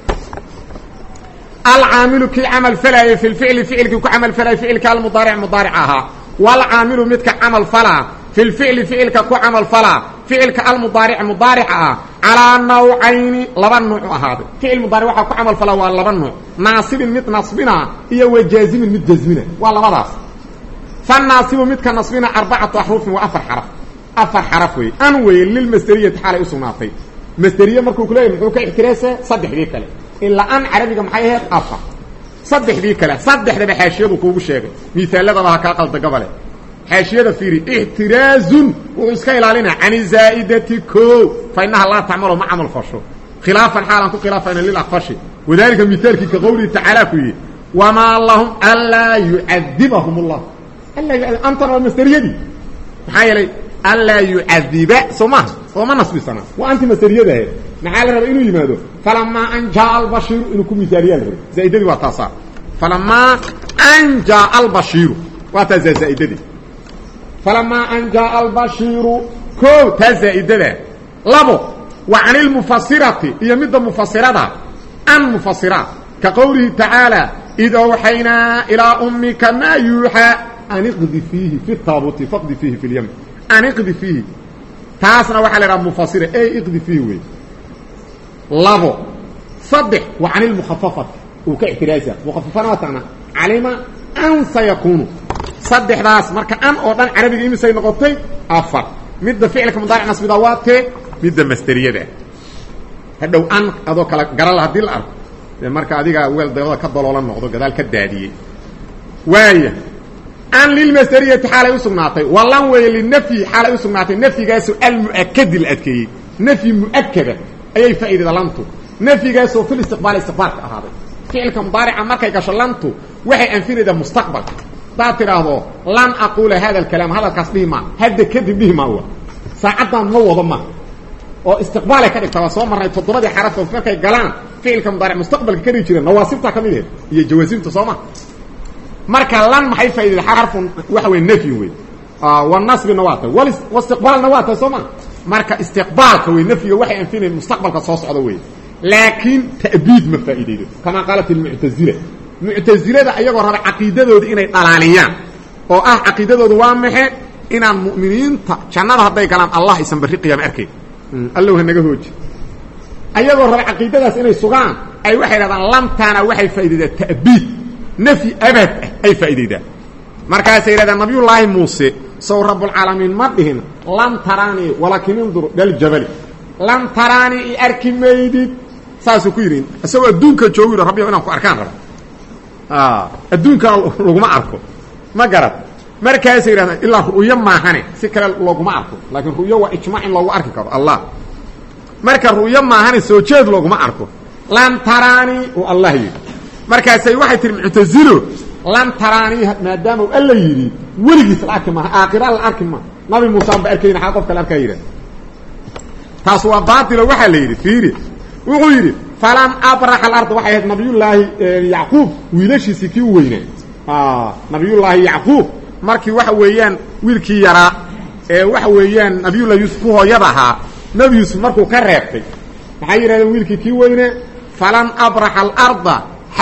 العامل كي عمل فلا في الفعل فعل كي عمل فلا فعل كالمضارع مضارعها والعامل متك عمل فلا في الفعل فعل كي عمل فلا فعل كالمضارع مضارعها على نوعين لبن نوع هذا فعل مضارع وحا عمل فلا ولبن نوع ناصب مت نصبنا هي وجازم مت جزمنا والله ما فالناصب متك نصبنا 4 احرف وافر حرف afar xaraf way an way lil masdariyah xalay u sugnaatay masdariya markuu ku leeyahay wuxuu ka ixtiraasa saddexdii kale illa an arabiga maxay ahayd afar saddexdii kale saddexda xaashiyadu kuugu sheegay miisaalada waxa ka qalda gabale xaashiyada fiiri ihtirazun wa iska ilaalina ani zaidati ko fa innaha la ta'malu ma amal fasho khilafan halan ku khilafan lil aqfashi wadalika misalki ka qawli ta'ala kuyi wa ma allahum alla yu'adhibuhum allah alla anta masdariyadi maxay ألا يعذب سماه وما نصب سنة وأنت مسرية ده نحال رب إنه يماده فلما أن جاء البشير إنكم مثالية له زائدة دي واتاسا فلما أن جاء البشير واتزا زائدة دي فلما أن جاء البشير كو تزائدة ده لابو وعن المفسرة يمد مفسرة أن مفسرة كقوله تعالى إذا وحينا إلى أمك ما يوحى أن اقضي فيه في الطابوت فاقضي فيه في اليم أن اقضي فيه تاسنا وحال رب مفسره اي اقضي فيه وي لابو صدح وعن المخففة وكاعترازة مخففاتنا علم أن سيكون صدح راس مركا أن أوضان عربي إيمي سينقضي أفر مد فعلك مضارع نصب دواته مد مسترية ده هدو أن أدوك قرال هدي الأرض مركا أديك ويل ديوضا كدلولا نقضو قدال كدادية وايه أن للمسترية حالة يسمعتي والله وللنفي حالة يسمعتي نفي جاسو المؤكد الأكيد نفي مؤكدة أي فائدة لانتو نفي جاسو في الاستقبال استقبال هذا فعلك مضارع عمك يكشلانتو وحي أنفيني ده مستقبل تاتي هذا لن أقول هذا الكلام هذا كسبه ما هذا كذب به ما هو ساعدنا نوض ما واستقبالك كده تواصل مرة تضرب حرف وفك الجلان فعلك مضارع مستقبل كده يجري نواصبتها كمية هي جوازين تصومه marka lan maxay faa'iido xarfun waxa weey nafi weey wal nasb nawata wal istiqbal nawata soma marka istiqbalka weey nafiga waxay anfin mustaqbalka soo socdo weey laakiin ta'bid ma faa'iideeyo kama qalat al mu'tazila ayagoo raba aqeedadooda inay dhalaaliyaan oo aqeedadooda waa maxay inaan mu'miniinta jannada haday galaan allah isan bari qiyaam arkay allah naga hooji ayagoo raba aqeedadaas inay sugaan ay waxay radaan lamtaana waxay faa'iideeyaa ta'bid نفي أبد أي فائدة مركز سيدة النبي الله موسى سو رب العالمين مدهن لم تراني ولكن انظر للجبل lan taraani arki maydid saasuu ku yidhi isagoo adduunka joogi rabbi inaan ku arkaan rabo adduunka laguma arko ma garad markaasay yidhahdaan ilaa ru'yo maahane si kale looguma arko laakiin ru'yo waa ijmaac in loogu arki karo allah marka ru'yo maahane soo jeed looguma arko lan taraani oo allah yidhi markaasay waxay tihi muctazilo lan taraani maadaama uu alla yidhi weligiis la arki maaha aakhira la arki maaha nabi muuse aan ba arkayna xaq qof kale arkaa yidhah taas waa baatilo waxaa la yidhi fiiri wuxuu yidhi falam abraxa alard waxay ahayd nabiyullaahi yacquub wiilashiisii kii u weynaa nabiyullaahi yacquub markii waxa weeyaan wiilkii yaraa ee waxa weeyaan nabiyullahi yuusuf ku hooyada ahaa nebi yuusuf markuu ka reebtay maxay yidhahdeen wiilkii kii weyne falan abraxa alarda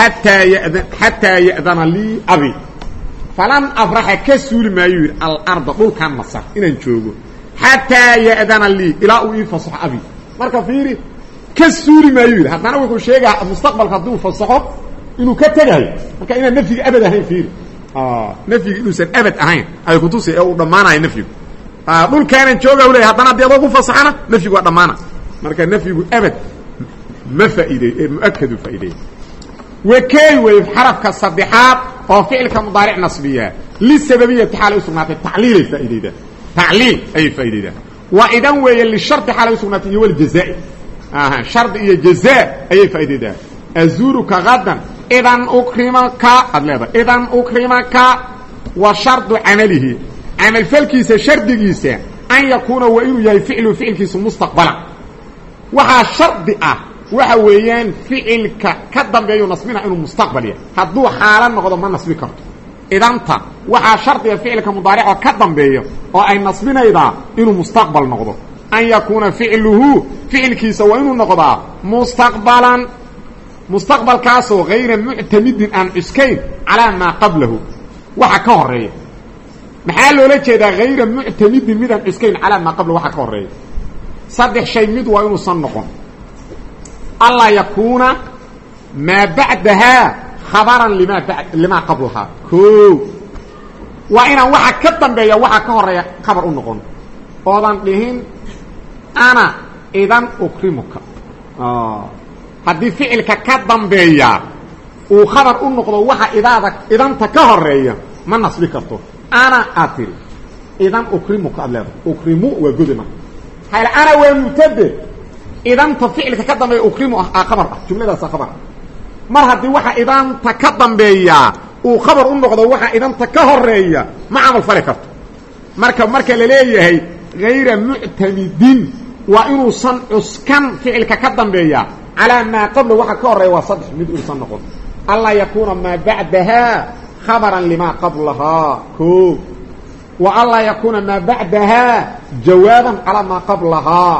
xataa ya'dana lii abi falan abraxa ka suuli maayo yidhi alarda dhulkan masar inaan joogo xataa ya'dana lii ilaa uu ii fasaxo abi marka fiiri ka suuli maayo yidhi haddana wuxuu sheegaa mustaqbalka hadduu fasaxo inuu ka tegayo marka inaan nafyiga abad ahayn fiiri nafyiga inuusan abad ahayn ay kutusi ee uu dhammaanayo nafyigu dhulkaanan jooga u leeyahy haddana haddii adoo ku fasaxana nafyigu waa dhammaana marka nafyigu abad ma faa'iideey ee mu'akadu faa'iideey wakey wey xarafka saddexaad oo ficilka mudaaric nasbiya lisababiyati xaalay usugnaatay tacliilay faa'iideydaa tacliil ayay faa'iideydaa waa idan weeye lishardi xaalay usugnaatay iyo waljazaa'i shardi iyo jazaa ayay faa'iideydaa azuuruka hadan idan ukrimaka aad leedahay idan ukrimaka wa shardu camalihi camalfalkiisa shardigiisa an yakuuna waa inuu yahay ficlu ficilkiisu mustaqbalan waxaa shardi ah waxa weeyaan ficilka ka dambeeyu nasbina inuu mustaqbal yahay hadduu xaala noqdo ma nasbi karto idanta waxaa shardiga ficilka mudaarico ka dambeeyo oo ay nasbinaydaa inuu mustaqbal noqdo an yakuuna ficluhu ficilkiisa waa inuu noqdaa mustaqbalan mustaqbalkaasoo hayra muctamidin aan cuskayn calaa maa qablahu waxa ka horeeya maxaa loola jeedaa hayra muctamidin midaan cuskayn calaa maa qablahu waxa ka horeeya saddex shay mid waa inuusan noqon allaa yakuuna maa bacdahaa khabaran limaa qablahaa o waa inaan waxa ka dambeeya waxa ka horeeya khabar u noqon oodan dhihin ana idan ukrimuka haddii ficilka ka dambeeya uu khabar u noqdo waxa idanta ka horeeya ma nasbi karto ana aad tiri idan ukrimuka aad leedahay ukrimu waa godi marka hayl ana waa mubtade idanta ficilka ka dambeeya ukrimu ah khabar ah jumladaasa khabar mar haddii waxa idanta ka dambeeya uu khabar u noqdo waxa idanta ka horeeya ma camal fali karto marka la leeyahay hayra muctamidin waa inuusan cuskan ficilka ka dambeeya calaa maa qabla waxa ka horeeya waa saddex mid uusan noqon allaa yakuuna maa bacdahaa khabaran limaa qablahaa o wa allaa yakuuna maa bacdahaa jawaaban calaa maa qablahaa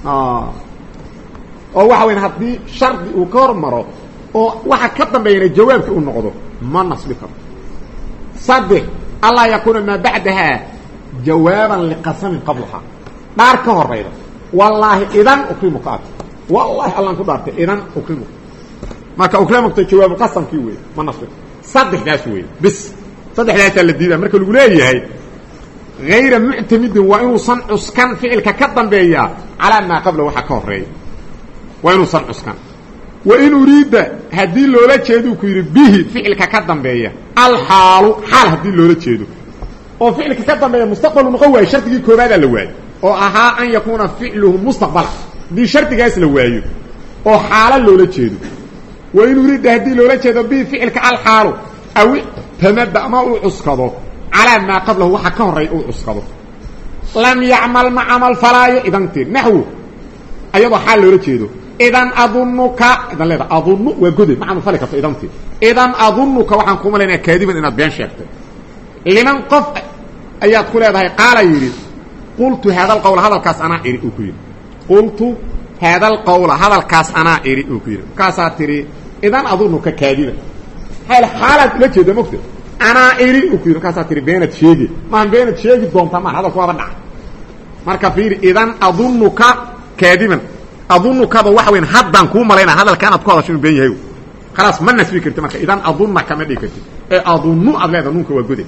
oo waxa weya haddii shardi uu ka hormaro oo waxa ka dambeeyana jawaabki uu noqdo ma nasbi karto saddex allaa yakuuna maa bacdahaa jawaaban liqasamin qablahaa dhaar ka horayda wallaahi idan ukrimuka ad wallahi allaan ku dhaartay idan ukrimuka marka ukrimukta jawaabu qasamkii wey ma nasbi saddexdaas wey bis saddexdaasaa la diidaa marka lagu leeyahay hayra muctamidin waa inuusan cuskan ficilka ka dambeeya calaa maa qabla waxa ka horeeya waa inuusan cuskan wa in uriida haddii loola jeeduu ku yidhi bihi ficilka ka dambeeya alxaalu xaal haddii loola jeedo oo ficilka ka dambeeya mustaqbalu noqon waayo shardigii koobaadaa la waayo oo ahaa an yakuuna ficluhu mustaqbala haddii shardigaas la waayo oo xaalo loola jeedo wa in uriida haddii loola jeedo bihi ficilka alxaalu aw tamada ama uu cuskado calaa maa qablahu waxa ka horeeya uu cuskado lam yacmal ma camal falaayo idantii naxwu ayadoo xaal loola jeedo idan adunuka idan leeda adunu waa goday ma camal fali karto idantii idan adunuka waxaan ku malaynaya kaadiban inaad been sheegtay liman qof ayaad ku leedahay qaala yidhi qultu haada alqawla hadalkaas anaa iri uu ku yidhi qultu haada alqawla hadalkaas anaa iri uu ku yidhi markaasaa tihi idan adunuka kaadiban hayl xaalaad ula jeeda mogta anaa iri uu ku yidhi markaasaa tihi beenad sheegi maahan beenad sheegi doontaa maa hadalku waaba dhaca marka fiiri idan adunuka kaadiban adunukada waxa weyn haddaan kuu malaynaa hadalka inaad ku hadasho inuu been yahay khalaas ma nasbi karti marka idan adunna kama dhigi karti ee adunnu aad leeda nunka waa gode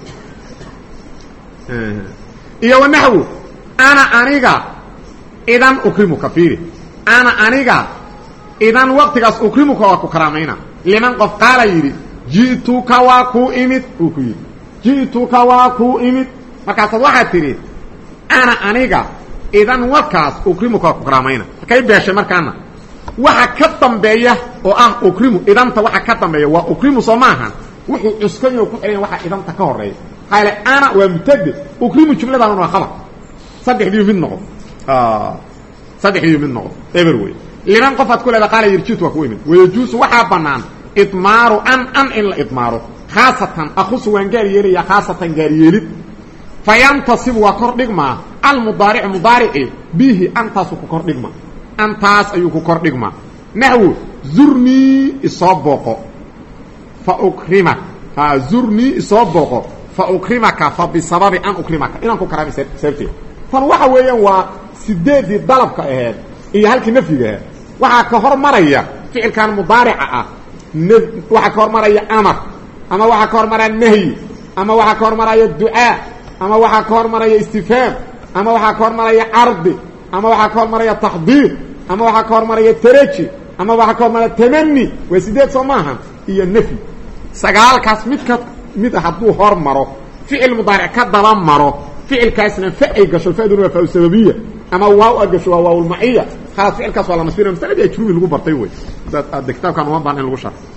iyo wanaxwu ana aniga idan ukrimuka fiiri ana aniga idan waqtigaas ukrimuka waa ku karaamayna liman qof qaala yidhi ji'tuka waa ku imid uu ku yidhi ji'tuka waa ku imid markaasaad waxaad tidhi ana aniga idan warkaas ukrimuka waa ku karaamayna kay beeshay markaana waxa ka dambeeya oo ah ukrimu idanta waxa ka dambeeya waa ukrimu soo maahan wuxuu cuskanyo ku xireen waxa idanta ka horeeya qaala ana waa mubtada ukrimu jumladan waa khabar saddexdii mid noqon saddexdii mid noqon everyway liman qofad ku leedahay qaala yirjitu waa ku imid wayajuusu waxa banaan idmaaru an in la idmaaro khaasatan akhusu waan gaar yeelaya khaasatan gaar yeelid fayantasib wa kordhigma al mudaari'i bihi antaas ku kordhigma antaas ayuu ku kordhigma nahwu zurni isabaqo fa ukrimak zurni isabaqo fa ukrimaka fa bisababi an ukrimaka inaan ku karaamay sabti tan waxa weeyaan waa sideedii dalabka aheed iyo halkii nafyiga waxa ka hormaraya ficilkan mudaarica ah waxa ka hormaraya amar ama waxa ka hormaraya nahy ama waxa ka hormaraya du'a ama waxa ka hormaraya istifhaam ama waxa ka hormaraya ardi ama waxa ka hormaraya tahdhir ama waxa ka hormaraya taraji ama waxa ka hormaraya tamanni wa sideed soomaha iyo nafi sagaalkaas mid hadduu hormaro ficil mudaaric ka daba maro ficilkaasna fa'il gasho fa'iduna waa fa'il sababiyya ama waaw gasho waa waaw al-ma'iyya خلاص ficilkaas waa la masfiir masalada ajrubi lagu bartay way dad kitaabkan uma baahan in lagu sharxo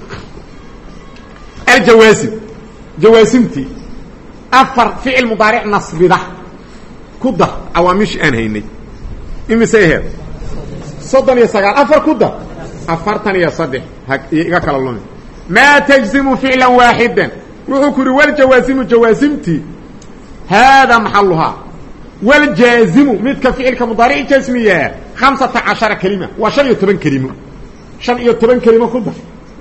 الجوازم جوازمتي أفر فعل مضارع نصبده كده عوامش أن هيني إمي سيهر صدني سقال أفر كده أفرتني يا صدح يقال الله ما تجزم فعلا واحدا وحكر والجوازم جوازمتي هذا محلها والجازم متك فعل كمضارع جزمية 15 كلمة وشن يتبن كلمة شن يتبن كلمة كده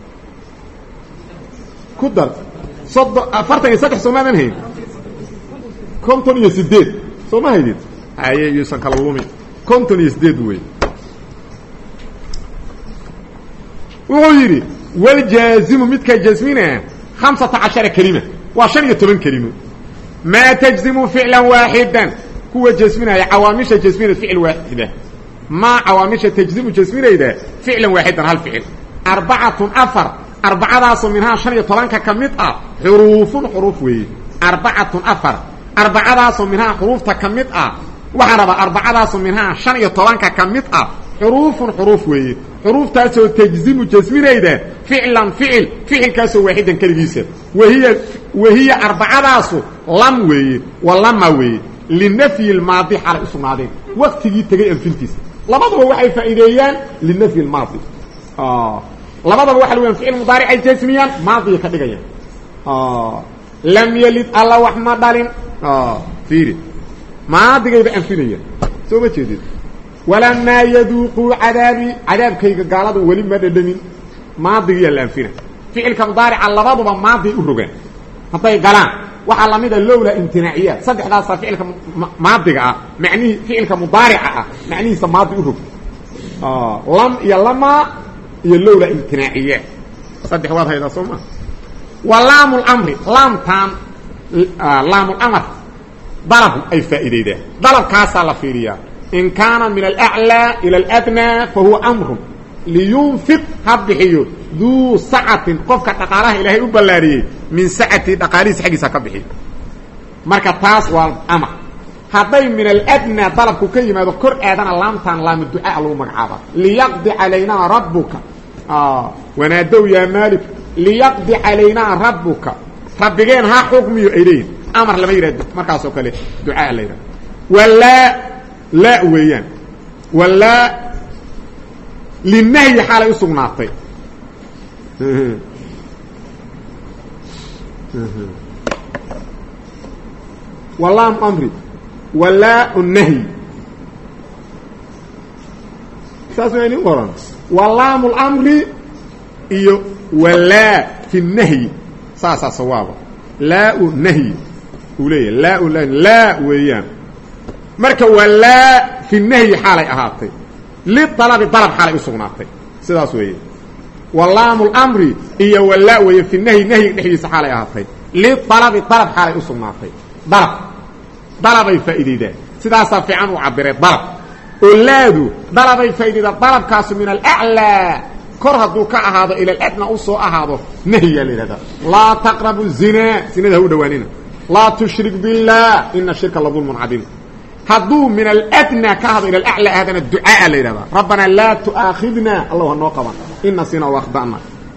كدر صد فرتني صدح سوما من هي كنتم يسدد سوما هيدي اي يسن كلامي كنتم يسدد وي ويري والجازم متك جزمنا 15 كلمه وعشان يتبن كلمه ما تجزم فعلا واحدا هو جزمنا عوامش جزمنا فعل واحده ما عوامش تجزم جزمنا اذا فعلا واحدا هل فعل 4 أربعة منها 15 كمية حروف وي 4 منها حروف تكمية وحرب 4 منها 15 كمية حروف وي حروف تاسو تجزم جزمينيده فعلا فعل كاسو واحدا كلميسه وهي 4 لم وي ولما وي للنفي الماضي حرف اسماده وقتي تجي انفلتيس لبدوا waxay faa'iideeyaan للنفي الماضي لبدا waxa weyn ficil mudaaric ay jasmiyaan maadi ka dhigayaan lam yalid alla wax ma dhalin fiiri maadigayba anfinayaan soo ma jeedid wala ma yaduqu adabkayga gaaladu wali ma dhadhamin maadiga la anfina ficilka mudaaric labaduba maadi u rogaan haday galaan waxa lamida lawla imtinaa'iyat saddexdaas ficilka maadiga ah macni ficilka mudaarica ah macnihiisa maadi u rog lam ya lama يلولا امتناعيه صدق واضح هذا صوما ولام الامر لام الامر ضرب اي فائده ده ضرب كاسا لفيريا ان كان من الاعلى الى الادنى فهو امر لينفق حبحيو ذو سعه قفك تقاره الهي وبلاري من سعه دقاريس حقيسا كبخي marka taas waa amr haday min al-adna talabku ka yimaado kor aadana laamtan laam du'a lagu magacaaba liyaqdi alayna rabbuka wanaadu ya malik liyaqdi alayna rabbuka rabbigeen ha xukmiyo ilayh amr lama yiraahdo markaas oo kale du'a alayna wala la weeyaan wala linahi xala usugnaatay والله امري ولا النهي ساسويني قران والله الامر iyo ولا في النهي ساسا صواب لا النهي وليه لا ويان marka ولا في النهي حالي ahaatay للطلب طلب حالي usugnaatay sidaas weeye والله الامر iyo ولا ويه في النهي نهي dhixdiisa حالي ahaatay للطلب طلب حالي usugnaatay ضرب ضرب الفائده سداسا في عن وعبره ضرب أولادو ضربي فايدة ضرب كاس من الأعلى كرهدو كأهاضو إلى الأدنى أصو أهاضو نهي لهذا لا تقربوا الزنا سنة هو دوانينا لا تشرك بالله إن الشرك لظلم عظيم هدو من الأدنى كهض إلى الأعلى هذا الدعاء لنا ربنا لا تؤاخذنا الله النوقبا إن نسينا واخطأنا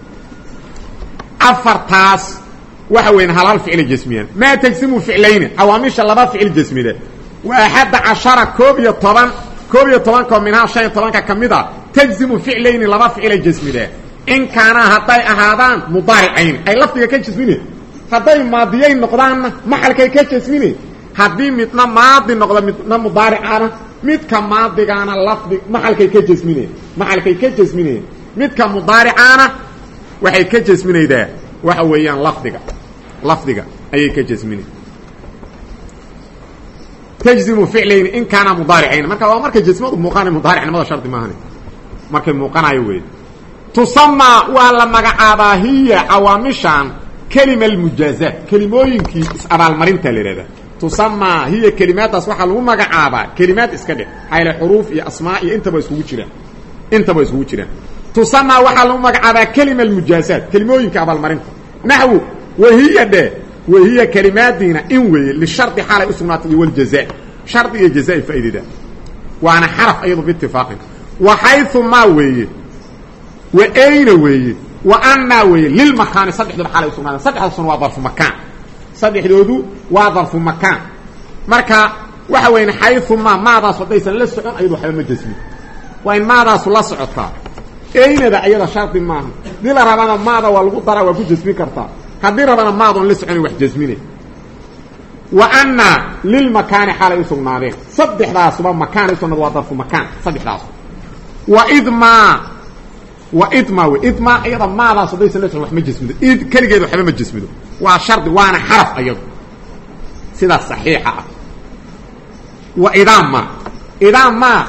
أفرتاس وحوين هلال فعل جسميا ما تجسموا فعلين حواميش الله فعل جسمي ده وأحد 10 كوبية طبعا كم منها شيء طبعا كميدا تجزم فعلين الله فعل جسمي ده إن كان هطي أهادان مضارعين أي لفظي كجسميني هطي ماضيين نقضان محل كجسميني هدي متنا ماضي نقضان متنا مضارعانا متك ماضي كان لفظي محل كجسميني متك مضارعانا وحي كجسميني ده وحويان لفظي أي كجسميني تجزم فعلين إن كان مضارعين مركا جسمه مقانع مضارع ماذا شرط ما هني مركا مقانع يوي تسمى ولا مقعابا هي عوامشان كلمة المجازات كلموينكي اسأبال مرين تالي تسمى هي كلمات أصبح لهم مقعابا كلمات اسكده هاي الحروف يا أسماء يا انت بيسوه جرا تسمى وحلهم مقعابا كلمة المجازات كلموينكي أبال مرين نحو وهي كلمات دينا إنوي للشرط حالة اسمناتي والجزاء شرط الجزاء فائدة ده وأنا حرف أيضا باتفاق وحيث ما وي وأين وي وأنا وي للمكان صدح دو حالة اسمناتي صدح دو ظرف مكان صدح دو وظرف مكان مركا وحوين حيث ما صديسا للسعون أيضا حيوم الجسمي وإن ماذا صلى صعودها أين ده أيضا شرط ما دي لربنا ماذا والغطرة وكو جسمي كرتا هذه ربنا ماضن لسعني وح جسميني وأنا للمكان حالة يسمى صدح راس مكان يسمى وظرف مكان صدح راس وإذما أيضا ماذا صديس لسعني وح مجسمي إذ كلي قيدو حبيب مجسمي وشرط وانا حرف أيضا سيدا صحيحة وإذا ما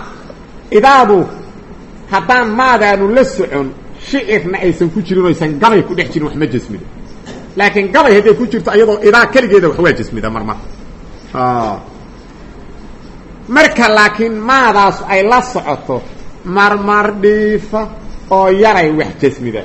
حتى ماذا نلسعن شئفنا أيسان كجرين ويسان قبل يكون يحجين وح مجسمي لكن قبل هدي ku jirto ayadoo idaa kaligeeda wax waa jismida marmar marka laakiin maadaas ay la socoto marmar dhiifa oo yaray wax jismida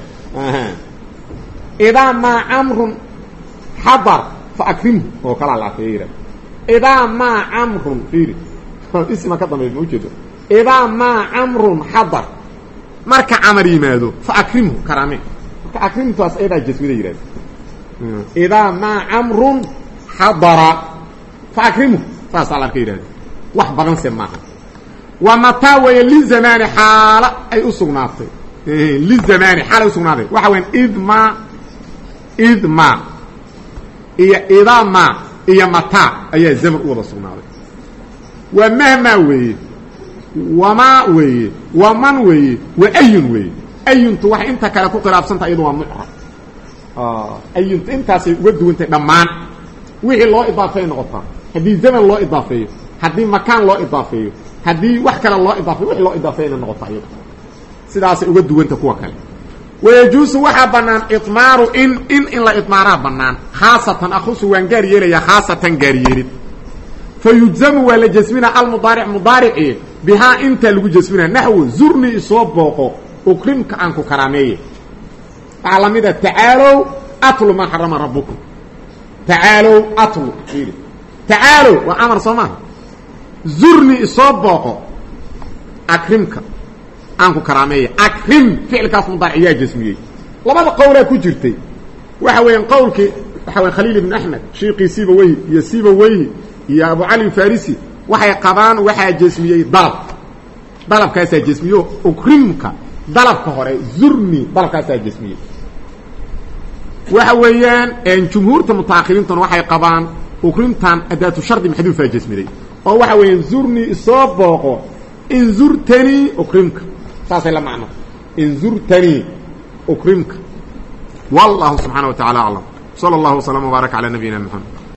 idaa ma amrun hadar fa akrim oo kala la fiira idaa ma amrun fiiri isma ka damay muujido idaa ma amrun hadar marka amar yimaado fa akrim karame marka akrimtaas ayda jismida yiraahdo إذا ما عمر حضر فأكرمه فأسأل الكيران وحبغن سماها ومتى للزمان حالة أي أسقناطي للزمان حالة أسقناطي وحوين إذ ما إذا ما إيا متى أي الزمن أوضى أسقناطي ومهما وما ومن وأي أي توح انت كالكو قراب سنت أيضا ومعرض أي أنت سيودوا أنت دمان وحي الله إضافية نقطة هذه زمن الله إضافية هذه مكان الله إضافية هذه وحكرة الله إضافية وحي الله إضافية نقطة سيدا سيودوا أنت كوكال ويجوز وحا بنان إطمار إن لا إطمارا بنان خاصة أخص وانجاري يلي خاصة جاري فيجزم ولا جسمنا المضارع مضارع بها أنت اللي جسمنا نحو زرني إصاب بوقو أكرمك عنك كرامية على مدى تعالوا أطلوا ما حرم ربكم تعالوا أطلوا تعالوا وأمر صماه زرني إصابه أكرمك أنكو كرامية أكرم فعل كاس مضارعية جسمية لماذا قولها كجرتي وحوين قولك وحوين خليل بن أحمد شيقي سيبويه يا سيبويه يا أبو علي الفارسي وحي قبان وحي جسمية ضرب كاسة جسمية أكرمك ضرب كهوري زرني ضرب كاسة جسمية وحويان ان جمهورته متاخرين waxay qabaan ukrimtan adaatu shardi maxduufa jismidi oo waxa weeyaan zurni isooboqo in zurtani ukrimka saasay la macno in zurtani ukrimka wallahu subhanahu wa ta'ala a'lam sallallahu wa sallam wa baraka ala nabiyyina muhammad